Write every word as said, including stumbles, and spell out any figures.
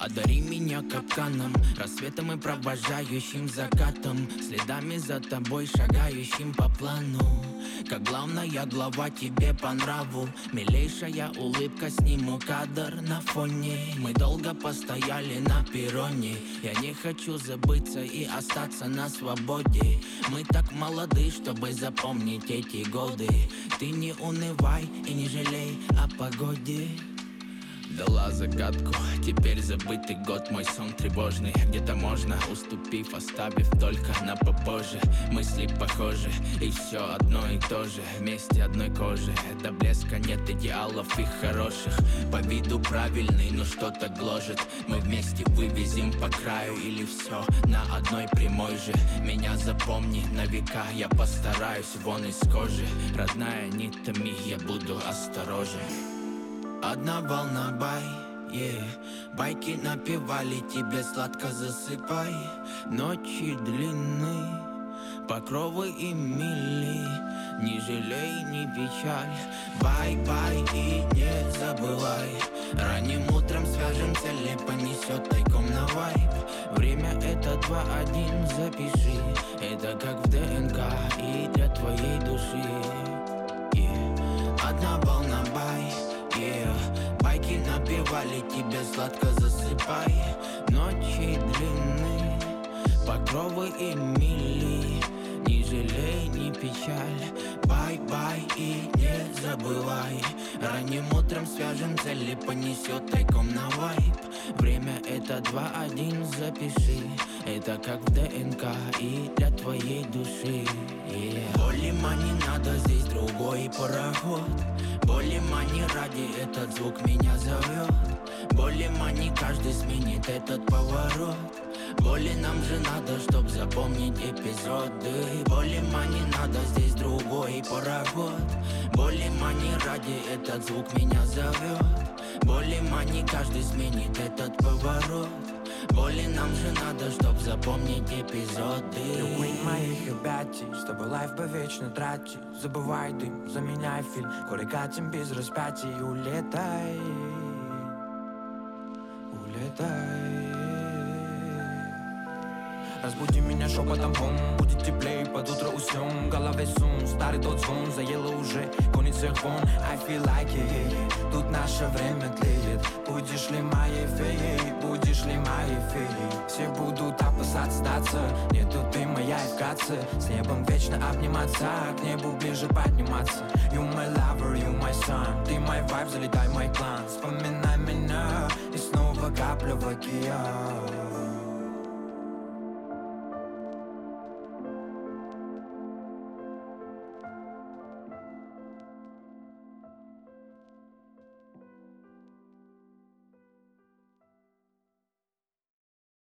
Одари меня капканом, рассветом и провожающим закатом, следами за тобой, шагающим по плану. Как главная глава тебе по нраву, милейшая улыбка, сниму кадр на фоне. Мы долго постояли на перроне, я не хочу забыться и остаться на свободе. Мы так молоды, чтобы запомнить эти годы. Ты не унывай и не жалей о погоде. Дала загадку, теперь забытый год, мой сон тревожный. Где-то можно, уступив, оставив только на попозже. Мысли похожи, и все одно и то же. Вместе одной кожи, до блеска нет идеалов и хороших. По виду правильный, но что-то гложет. Мы вместе вывезем по краю или все на одной прямой же. Меня запомни на века, я постараюсь вон из кожи. Родная, не томи, я буду осторожен. Одна волна, бай, yeah. Байки напевали, тебе сладко засыпай. Ночи длинны, покровы и мили. Не жалей, не печаль. Бай-бай и не забывай. Ранним утром свяжемся, ли понесет тайком на вайб. Время это два один, запиши. Это как в ДНК и для твоей души, yeah. Одна волна, бай, yeah. Байки напевали, тебе сладко засыпай. Ночи длинны, покровы и мили. Не жалей, не печаль. Бай-бай и не забывай. Ранним утром свяжемся, ли понесет тайком на вайб. Время это два один, запиши. Это как в ДНК и для твоей души, yeah. Боли мани надо, здесь другой пароход. Боли мани ради, этот звук меня зовет. Боли мани каждый сменит этот поворот. Боли нам же надо, чтоб запомнить эпизоды. Боли мани надо, здесь другой пароход. Боли мани ради, этот звук меня зовет. Боли мани каждый сменит этот поворот. Боли нам же надо, чтоб запомнить эпизоды. Любить моих объятий, с тобой лайф бы вечно трачи. Забывай дым, заменяй фильм, горе катим без распятий. Улетай, улетай. Разбуди меня шепотом, бум, будет теплей, под утро уснем. В голове сум, старый тот звон, заело уже, гонит всех вон. I feel like it, тут наше время тлеет. Будешь ли моей феей, будешь ли моей феей? Все будут опасаться сдаться, нету ты моя и в каце. С небом вечно обниматься, к небу ближе подниматься. You my lover, you my sun, ты мой вайб, залетай в мой клан. Вспоминай меня, и снова капля в океан.